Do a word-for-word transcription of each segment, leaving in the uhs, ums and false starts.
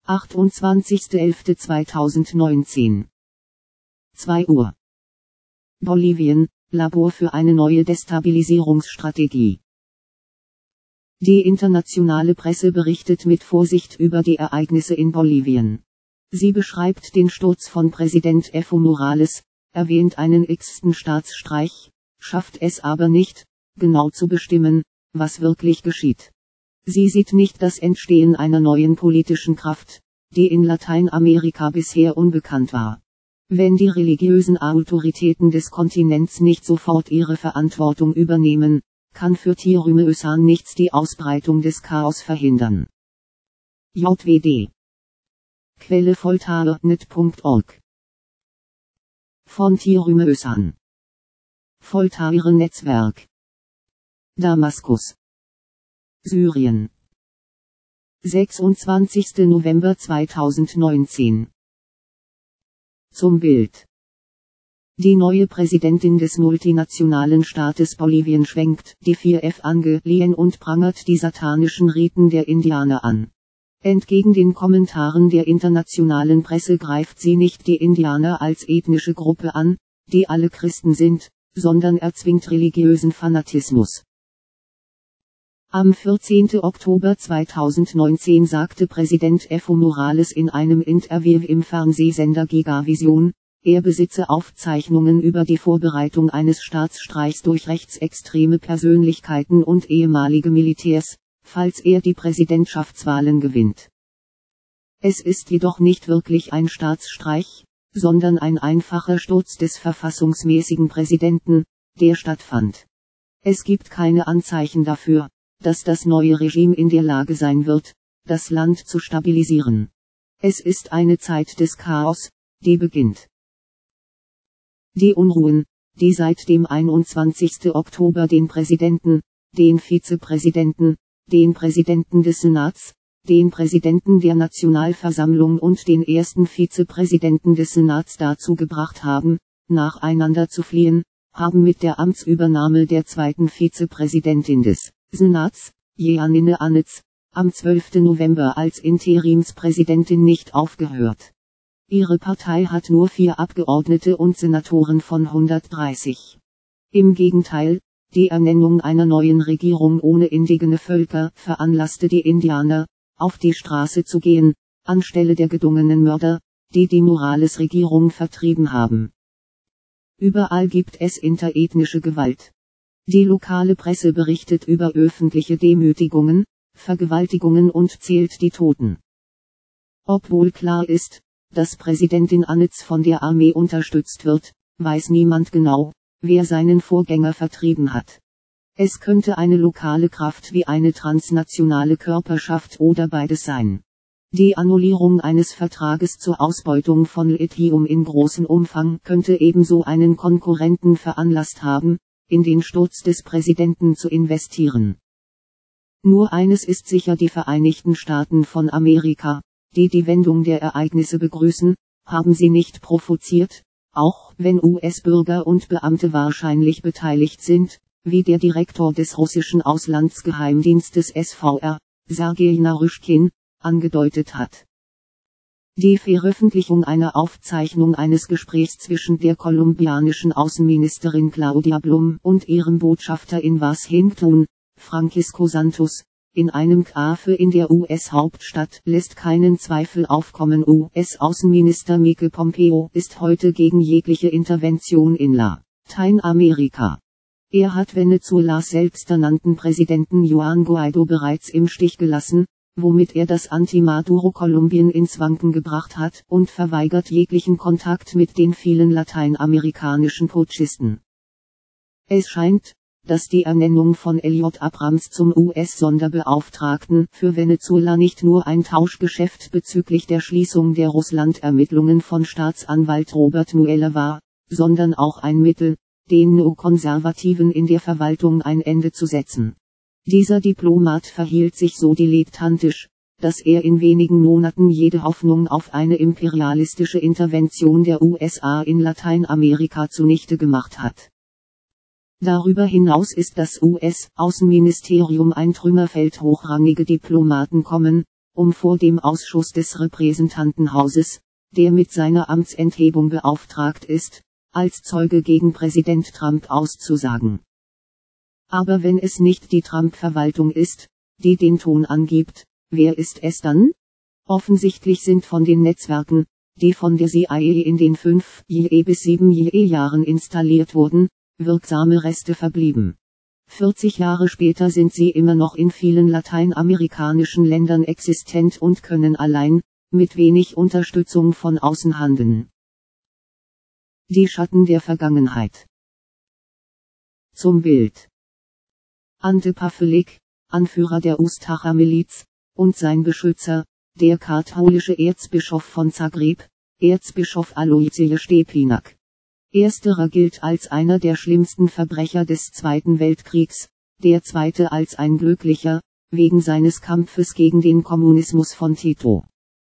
achtundzwanzigster elfter zweitausendneunzehn. zwei Uhr. Bolivien, Labor für eine neue Destabilisierungsstrategie. Die internationale Presse berichtet mit Vorsicht über die Ereignisse in Bolivien. Sie beschreibt den Sturz von Präsident Evo Morales, erwähnt einen x-ten Staatsstreich, schafft es aber nicht, genau zu bestimmen, was wirklich geschieht. Sie sieht nicht das Entstehen einer neuen politischen Kraft, die in Lateinamerika bisher unbekannt war. Wenn die religiösen Autoritäten des Kontinents nicht sofort ihre Verantwortung übernehmen, kann für Thierry Meussan nichts die Ausbreitung des Chaos verhindern. J W D. Quelle folternet punkt org. Von Thierry Meussan. Folter-Netzwerk. Damaskus, Syrien. sechsundzwanzigster November zweitausendneunzehn. Zum Bild. Die neue Präsidentin des multinationalen Staates Bolivien schwenkt die vier F angelehen und prangert die satanischen Riten der Indianer an. Entgegen den Kommentaren der internationalen Presse greift sie nicht die Indianer als ethnische Gruppe an, die alle Christen sind, sondern erzwingt religiösen Fanatismus. Am vierzehnten Oktober zweitausendneunzehn sagte Präsident Evo Morales in einem Interview im Fernsehsender Gigavision, er besitze Aufzeichnungen über die Vorbereitung eines Staatsstreichs durch rechtsextreme Persönlichkeiten und ehemalige Militärs, falls er die Präsidentschaftswahlen gewinnt. Es ist jedoch nicht wirklich ein Staatsstreich, sondern ein einfacher Sturz des verfassungsmäßigen Präsidenten, der stattfand. Es gibt keine Anzeichen dafür, dass das neue Regime in der Lage sein wird, das Land zu stabilisieren. Es ist eine Zeit des Chaos, die beginnt. Die Unruhen, die seit dem einundzwanzigsten Oktober den Präsidenten, den Vizepräsidenten, den Präsidenten des Senats, den Präsidenten der Nationalversammlung und den ersten Vizepräsidenten des Senats dazu gebracht haben, nacheinander zu fliehen, haben mit der Amtsübernahme der zweiten Vizepräsidentin des Senats, Jeanine Áñez, am zwölften November als Interimspräsidentin nicht aufgehört. Ihre Partei hat nur vier Abgeordnete und Senatoren von hundertdreißig. Im Gegenteil, die Ernennung einer neuen Regierung ohne indigene Völker veranlasste die Indianer, auf die Straße zu gehen, anstelle der gedungenen Mörder, die die Morales-Regierung vertrieben haben. Überall gibt es interethnische Gewalt. Die lokale Presse berichtet über öffentliche Demütigungen, Vergewaltigungen und zählt die Toten. Obwohl klar ist, dass Präsidentin Áñez von der Armee unterstützt wird, weiß niemand genau, wer seinen Vorgänger vertrieben hat. Es könnte eine lokale Kraft wie eine transnationale Körperschaft oder beides sein. Die Annullierung eines Vertrages zur Ausbeutung von Lithium in großem Umfang könnte ebenso einen Konkurrenten veranlasst haben, in den Sturz des Präsidenten zu investieren. Nur eines ist sicher: die Vereinigten Staaten von Amerika, die die Wendung der Ereignisse begrüßen, haben sie nicht provoziert, auch wenn U S-Bürger und Beamte wahrscheinlich beteiligt sind, wie der Direktor des russischen Auslandsgeheimdienstes S V R, Sergei Naryshkin, angedeutet hat. Die Veröffentlichung einer Aufzeichnung eines Gesprächs zwischen der kolumbianischen Außenministerin Claudia Blum und ihrem Botschafter in Washington, Francisco Santos, in einem Café in der U S-Hauptstadt lässt keinen Zweifel aufkommen. U S-Außenminister Mike Pompeo ist heute gegen jegliche Intervention in Lateinamerika. Er hat Venezuelas selbsternannten Präsidenten Juan Guaido bereits im Stich gelassen, womit er das Anti-Maduro-Kolumbien ins Wanken gebracht hat, und verweigert jeglichen Kontakt mit den vielen lateinamerikanischen Putschisten. Es scheint, dass die Ernennung von Elliot Abrams zum U S-Sonderbeauftragten für Venezuela nicht nur ein Tauschgeschäft bezüglich der Schließung der Russland-Ermittlungen von Staatsanwalt Robert Mueller war, sondern auch ein Mittel, den Neokonservativen in der Verwaltung ein Ende zu setzen. Dieser Diplomat verhielt sich so dilettantisch, dass er in wenigen Monaten jede Hoffnung auf eine imperialistische Intervention der U S A in Lateinamerika zunichte gemacht hat. Darüber hinaus ist das U S-Außenministerium ein Trümmerfeld. Hochrangige Diplomaten kommen, um vor dem Ausschuss des Repräsentantenhauses, der mit seiner Amtsenthebung beauftragt ist, als Zeuge gegen Präsident Trump auszusagen. Aber wenn es nicht die Trump-Verwaltung ist, die den Ton angibt, wer ist es dann? Offensichtlich sind von den Netzwerken, die von der C I A in den fünf bis sieben Jahren installiert wurden, wirksame Reste verblieben. vierzig Jahre später sind sie immer noch in vielen lateinamerikanischen Ländern existent und können allein, mit wenig Unterstützung von außen handeln. Die Schatten der Vergangenheit. Zum Bild. Ante Pavelić, Anführer der Ustacha-Miliz, und sein Beschützer, der katholische Erzbischof von Zagreb, Erzbischof Aloysius Stepinac. Ersterer gilt als einer der schlimmsten Verbrecher des Zweiten Weltkriegs, der zweite als ein glücklicher, wegen seines Kampfes gegen den Kommunismus von Tito.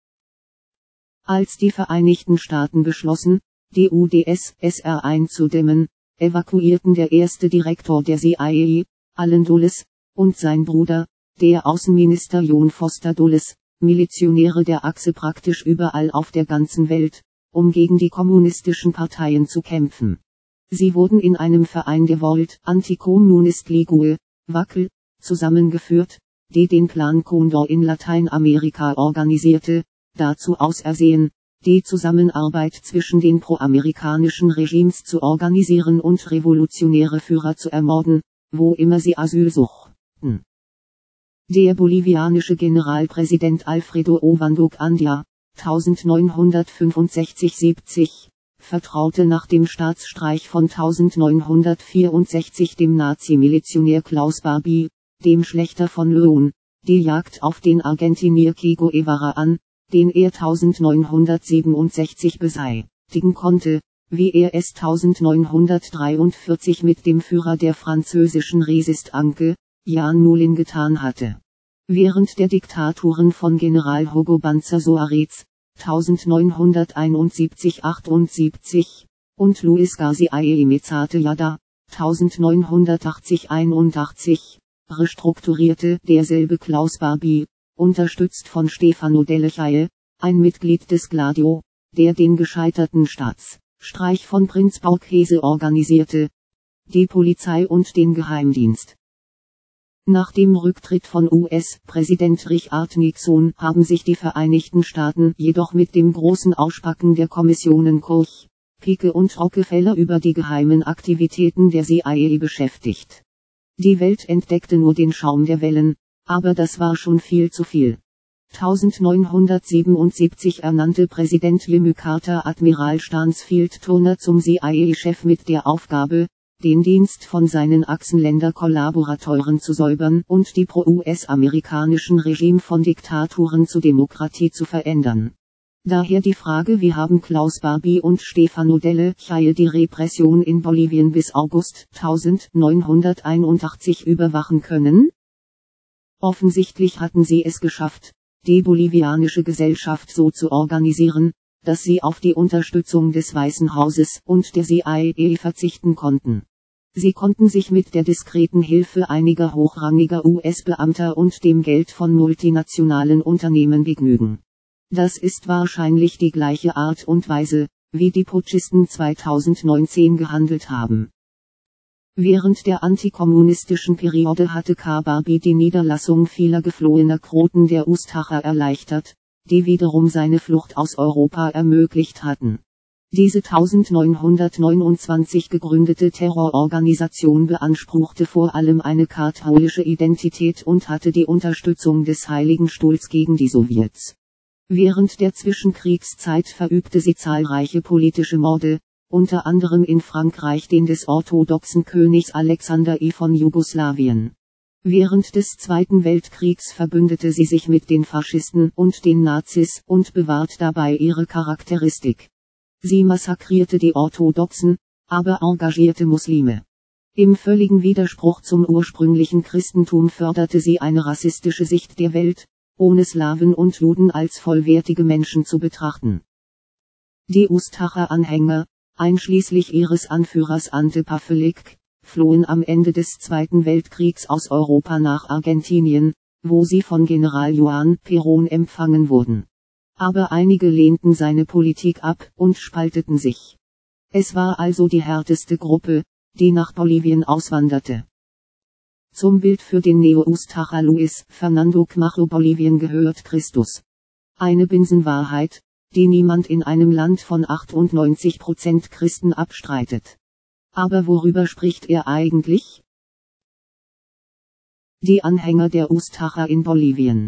Als die Vereinigten Staaten beschlossen, die U D S S R einzudämmen, evakuierten der erste Direktor der C I A, Allen Dulles, und sein Bruder, der Außenminister John Foster Dulles, Milizionäre der Achse praktisch überall auf der ganzen Welt, um gegen die kommunistischen Parteien zu kämpfen. Sie wurden in einem Verein der Volt Anticommunist Ligue, Wackel, zusammengeführt, die den Plan Condor in Lateinamerika organisierte, dazu ausersehen, die Zusammenarbeit zwischen den proamerikanischen Regimes zu organisieren und revolutionäre Führer zu ermorden, wo immer sie Asyl suchten. Der bolivianische Generalpräsident Alfredo Ovando Andia, neunzehnhundertfünfundsechzig bis siebzig, vertraute nach dem Staatsstreich von neunzehnhundertvierundsechzig dem Nazi-Milizionär Klaus Barbie, dem Schlächter von León, die Jagd auf den Argentinier Che Guevara an, den er neunzehnhundertsiebenundsechzig beseitigen konnte, wie er es neunzehnhundertdreiundvierzig mit dem Führer der französischen Resistance, Jan Moulin getan hatte. Während der Diktaturen von General Hugo Banzer Soares, neunzehnhunderteinundsiebzig bis achtundsiebzig, und Luis García Emezate Yada, neunzehnhundertachtzig bis einundachtzig, restrukturierte derselbe Klaus Barbie, unterstützt von Stefano Delle, ein Mitglied des Gladio, der den gescheiterten Staatsstreich von Prinz Borghese organisierte, die Polizei und den Geheimdienst. Nach dem Rücktritt von U S-Präsident Richard Nixon haben sich die Vereinigten Staaten jedoch mit dem großen Ausspacken der Kommissionen Koch, Pike und Rockefeller über die geheimen Aktivitäten der C I A beschäftigt. Die Welt entdeckte nur den Schaum der Wellen, aber das war schon viel zu viel. neunzehnhundertsiebenundsiebzig ernannte Präsident Jimmy Carter Admiral Stansfield Turner zum C I A-Chef mit der Aufgabe, den Dienst von seinen Achsenländer-Kollaborateuren zu säubern und die pro-U S-amerikanischen Regime von Diktaturen zu Demokratie zu verändern. Daher die Frage, wie haben Klaus Barbie und Stefano Delle die Repression in Bolivien bis August neunzehnhunderteinundachtzig überwachen können? Offensichtlich hatten sie es geschafft, die bolivianische Gesellschaft so zu organisieren, dass sie auf die Unterstützung des Weißen Hauses und der C I A verzichten konnten. Sie konnten sich mit der diskreten Hilfe einiger hochrangiger U S-Beamter und dem Geld von multinationalen Unternehmen begnügen. Das ist wahrscheinlich die gleiche Art und Weise, wie die Putschisten zweitausendneunzehn gehandelt haben. Während der antikommunistischen Periode hatte Barbie die Niederlassung vieler geflohener Kroten der Ustacha erleichtert, die wiederum seine Flucht aus Europa ermöglicht hatten. Diese neunzehnhundertneunundzwanzig gegründete Terrororganisation beanspruchte vor allem eine katholische Identität und hatte die Unterstützung des Heiligen Stuhls gegen die Sowjets. Während der Zwischenkriegszeit verübte sie zahlreiche politische Morde, unter anderem in Frankreich den des orthodoxen Königs Alexander I von Jugoslawien. Während des Zweiten Weltkriegs verbündete sie sich mit den Faschisten und den Nazis und bewahrt dabei ihre Charakteristik. Sie massakrierte die Orthodoxen, aber engagierte Muslime. Im völligen Widerspruch zum ursprünglichen Christentum förderte sie eine rassistische Sicht der Welt, ohne Slawen und Juden als vollwertige Menschen zu betrachten. Die Ustacha-Anhänger, einschließlich ihres Anführers Ante Pavelić, flohen am Ende des Zweiten Weltkriegs aus Europa nach Argentinien, wo sie von General Juan Perón empfangen wurden. Aber einige lehnten seine Politik ab und spalteten sich. Es war also die härteste Gruppe, die nach Bolivien auswanderte. Zum Bild für den Neo-Ustacher Luis Fernando Camacho: Bolivien gehört Christus. Eine Binsenwahrheit, die niemand in einem Land von achtundneunzig Prozent Christen abstreitet. Aber worüber spricht er eigentlich? Die Anhänger der Ustacher in Bolivien.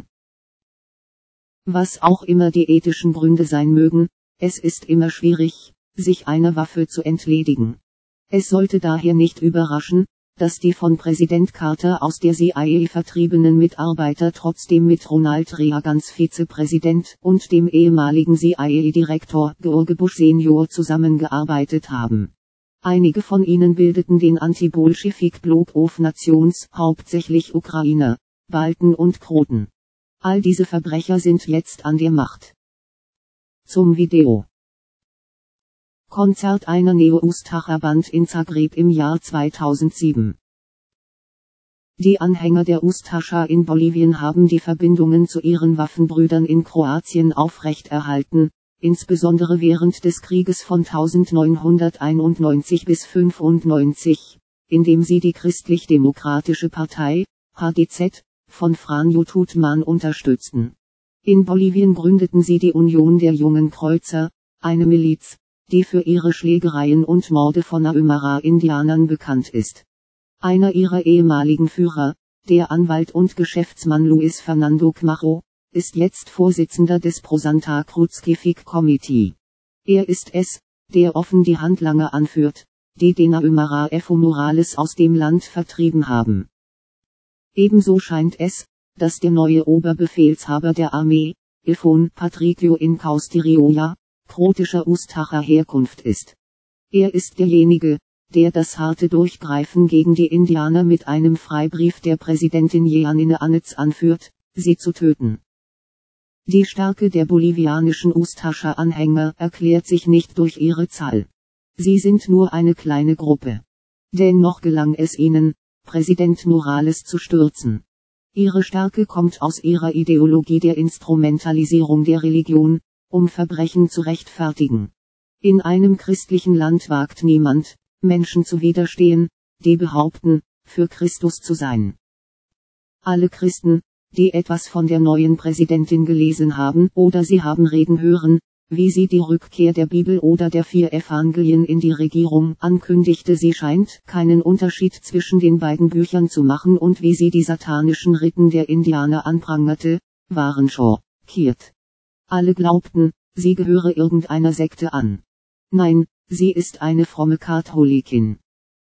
Was auch immer die ethischen Gründe sein mögen, es ist immer schwierig, sich einer Waffe zu entledigen. Es sollte daher nicht überraschen, dass die von Präsident Carter aus der C I A vertriebenen Mitarbeiter trotzdem mit Ronald Reagans Vizepräsident und dem ehemaligen C I A-Direktor George Bush Senior zusammengearbeitet haben. Einige von ihnen bildeten den Anti-Bolschewik Bloc of Nations, hauptsächlich Ukrainer, Balten und Kroten. All diese Verbrecher sind jetzt an der Macht. Zum Video. Konzert einer Neo-Ustacher Band in Zagreb im Jahr zweitausendsieben. Die Anhänger der Ustacher in Bolivien haben die Verbindungen zu ihren Waffenbrüdern in Kroatien aufrechterhalten, insbesondere während des Krieges von neunzehnhunderteinundneunzig bis fünfundneunzig, indem sie die Christlich-Demokratische Partei, H D Z, von Franjo Tuđman unterstützten. In Bolivien gründeten sie die Union der Jungen Kreuzer, eine Miliz, die für ihre Schlägereien und Morde von Aymara-Indianern bekannt ist. Einer ihrer ehemaligen Führer, der Anwalt und Geschäftsmann Luis Fernando Camacho, ist jetzt Vorsitzender des Pro Santa Cruz Civic Committee. Er ist es, der offen die Handlanger anführt, die den Aymara Evo Morales aus dem Land vertrieben haben. Ebenso scheint es, dass der neue Oberbefehlshaber der Armee, Ifon Patricio Incaustirioya, kroatischer Ustacher Herkunft ist. Er ist derjenige, der das harte Durchgreifen gegen die Indianer mit einem Freibrief der Präsidentin Jeanine Áñez anführt, sie zu töten. Die Stärke der bolivianischen Ustacher Anhänger erklärt sich nicht durch ihre Zahl. Sie sind nur eine kleine Gruppe. Dennoch gelang es ihnen, Präsident Morales zu stürzen. Ihre Stärke kommt aus ihrer Ideologie der Instrumentalisierung der Religion, um Verbrechen zu rechtfertigen. In einem christlichen Land wagt niemand, Menschen zu widerstehen, die behaupten, für Christus zu sein. Alle Christen, die etwas von der neuen Präsidentin gelesen haben oder sie haben reden hören, wie sie die Rückkehr der Bibel oder der vier Evangelien in die Regierung ankündigte, sie scheint keinen Unterschied zwischen den beiden Büchern zu machen, und wie sie die satanischen Riten der Indianer anprangerte, waren schockiert. Alle glaubten, sie gehöre irgendeiner Sekte an. Nein, sie ist eine fromme Katholikin.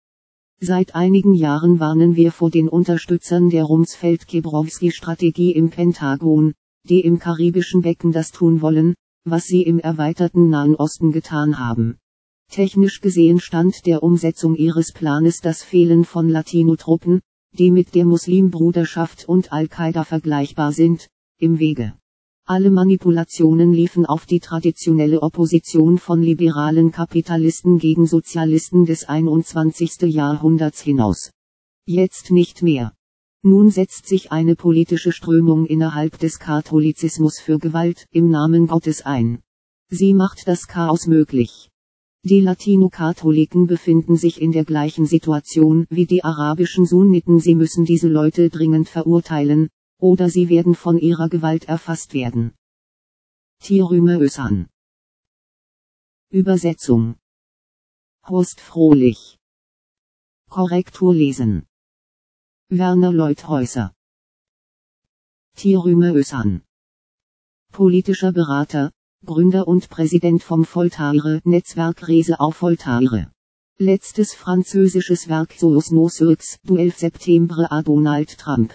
Seit einigen Jahren warnen wir vor den Unterstützern der Rumsfeld-Kebrowski-Strategie im Pentagon, die im karibischen Becken das tun wollen, was sie im erweiterten Nahen Osten getan haben. Technisch gesehen stand der Umsetzung ihres Planes das Fehlen von Latino-Truppen, die mit der Muslimbruderschaft und Al-Qaida vergleichbar sind, im Wege. Alle Manipulationen liefen auf die traditionelle Opposition von liberalen Kapitalisten gegen Sozialisten des einundzwanzigsten Jahrhunderts hinaus. Jetzt nicht mehr. Nun setzt sich eine politische Strömung innerhalb des Katholizismus für Gewalt im Namen Gottes ein. Sie macht das Chaos möglich. Die Latino-Katholiken befinden sich in der gleichen Situation wie die arabischen Sunniten. Sie müssen diese Leute dringend verurteilen, oder sie werden von ihrer Gewalt erfasst werden. Tirüme Özcan. Übersetzung Horst Frohlich. Korrektur lesen Werner Leuthäuser. Tirüme Özcan. Politischer Berater, Gründer und Präsident vom Voltaire-Netzwerk Rese auf Voltaire. Letztes französisches Werk Sos Noseux, du elf Septembre à Donald Trump.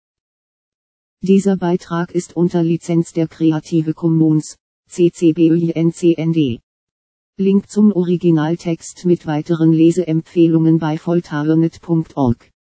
Dieser Beitrag ist unter Lizenz der Creative Commons, C C B Y N C N D. Link zum Originaltext mit weiteren Leseempfehlungen bei voltairenet punkt org.